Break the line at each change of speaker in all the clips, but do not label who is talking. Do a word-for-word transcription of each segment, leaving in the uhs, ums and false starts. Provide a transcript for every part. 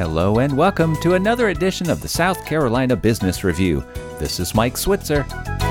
Hello and welcome to another edition of the South Carolina Business Review. This is Mike Switzer.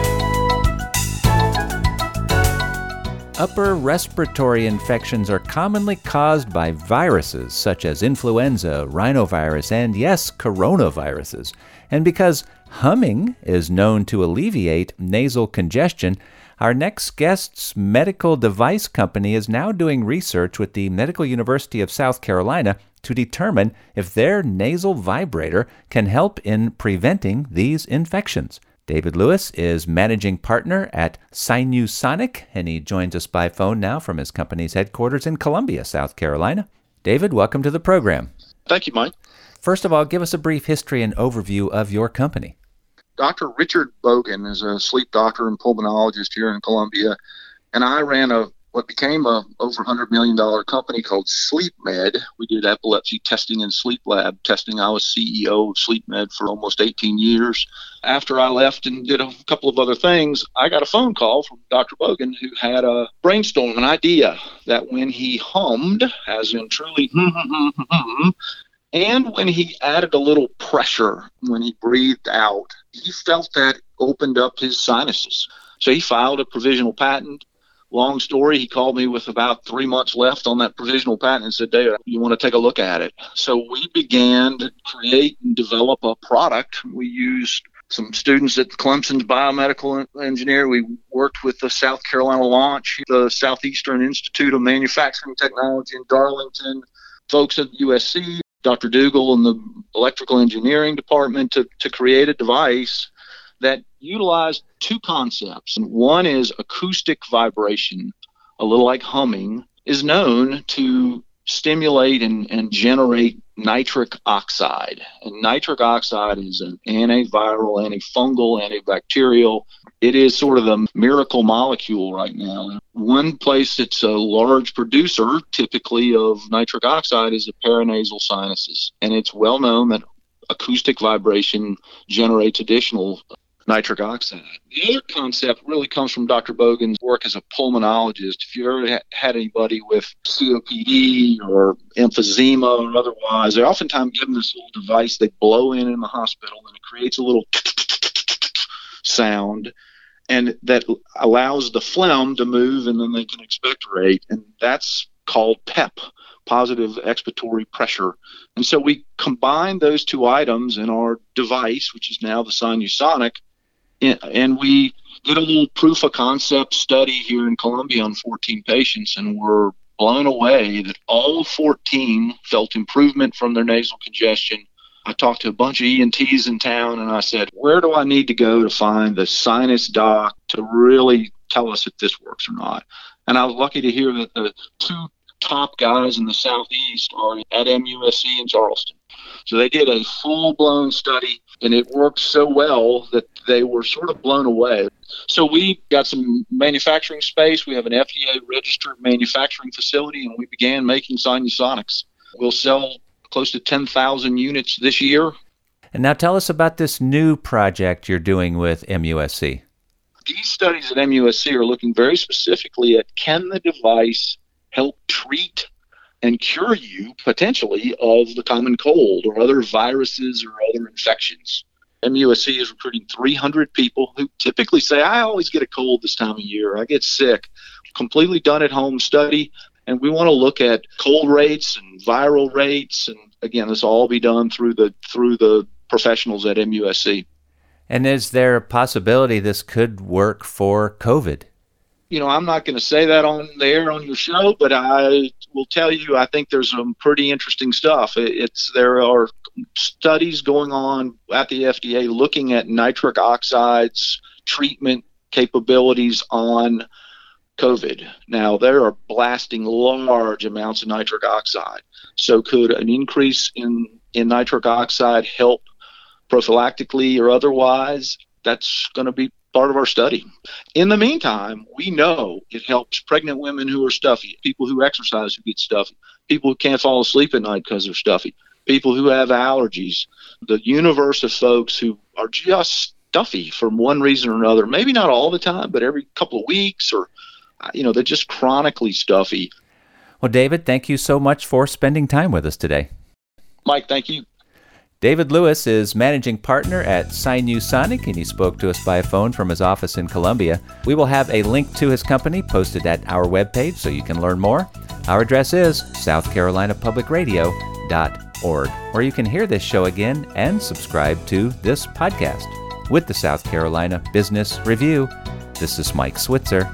Upper respiratory infections are commonly caused by viruses such as influenza, rhinovirus, and yes, coronaviruses. And because humming is known to alleviate nasal congestion, our next guest's medical device company is now doing research with the Medical University of South Carolina to determine if their nasal vibrator can help in preventing these infections. David Lewis is managing partner at Sinusonic, and he joins us by phone now from his company's headquarters in Columbia, South Carolina. David, welcome to the program.
Thank you, Mike.
First of all, give us a brief history and overview of your company.
Doctor Richard Bogan is a sleep doctor and pulmonologist here in Columbia, and I ran a what became a over one hundred million dollars company called SleepMed. We did epilepsy testing and sleep lab testing. I was C E O of SleepMed for almost eighteen years. After I left and did a couple of other things, I got a phone call from Doctor Bogan, who had a brainstorm, an idea that when he hummed, as in truly, and when he added a little pressure when he breathed out, he felt that opened up his sinuses. So he filed a provisional patent. Long story, he called me with about three months left on that provisional patent and said, David, you want to take a look at it? So we began to create and develop a product. We used some students at Clemson's biomedical engineer. We worked with the South Carolina Launch, the Southeastern Institute of Manufacturing Technology in Darlington, folks at U S C, Doctor Dougal and the electrical engineering department to, to create a device that utilized two concepts. One is acoustic vibration, a little like humming, is known to stimulate and, and generate nitric oxide. And nitric oxide is an antiviral, antifungal, antibacterial. It is sort of the miracle molecule right now. One place that's a large producer, typically, of nitric oxide is the paranasal sinuses. And it's well known that acoustic vibration generates additional nitric oxide. The other concept really comes from Doctor Bogan's work as a pulmonologist. If you ever had anybody with C O P D or emphysema or otherwise, they oftentimes give them this little device they blow in in the hospital, and it creates a little sound, and that allows the phlegm to move, and then they can expectorate, and that's called PEP, positive expiratory pressure. And so we combine those two items in our device, which is now the Sinusonic, and we did a little proof of concept study here in Columbia on fourteen patients, and we're blown away that all fourteen felt improvement from their nasal congestion. I talked to a bunch of E N Ts in town, and I said, where do I need to go to find the sinus doc to really tell us if this works or not? And I was lucky to hear that the two top guys in the Southeast are at M U S C in Charleston. So they did a full-blown study, and it worked so well that they were sort of blown away. So we got some manufacturing space. We have an F D A-registered manufacturing facility, and we began making Sinusonics. We'll sell close to ten thousand units this year.
And now tell us about this new project you're doing with M U S C.
These studies at M U S C are looking very specifically at, can the device help treat and cure you, potentially, of the common cold or other viruses or other infections. M U S C is recruiting three hundred people who typically say, I always get a cold this time of year. I get sick. Completely done at home study. And we want to look at cold rates and viral rates. And again, this will all be done through the through the professionals at M U S C.
And is there a possibility this could work for COVID?
You know, I'm not going to say that on the air on your show, but I will tell you, I think there's some pretty interesting stuff. It's there are studies going on at the F D A looking at nitric oxide's treatment capabilities on COVID. Now, they are blasting large amounts of nitric oxide. So could an increase in, in nitric oxide help prophylactically or otherwise? That's going to be part of our study. In the meantime, we know it helps pregnant women who are stuffy, people who exercise who get stuffy, people who can't fall asleep at night because they're stuffy, people who have allergies, the universe of folks who are just stuffy for one reason or another, maybe not all the time, but every couple of weeks, or, you know, they're just chronically stuffy.
Well, David, thank you so much for spending time with us today.
Mike, thank you.
David Lewis is managing partner at Sinusonic, and he spoke to us by phone from his office in Columbia. We will have a link to his company posted at our webpage so you can learn more. Our address is south carolina public radio dot org, where you can hear this show again and subscribe to this podcast. With the South Carolina Business Review, this is Mike Switzer.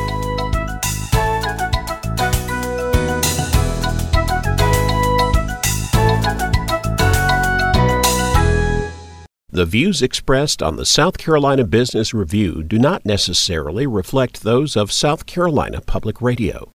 The views expressed on the South Carolina Business Review do not necessarily reflect those of South Carolina Public Radio.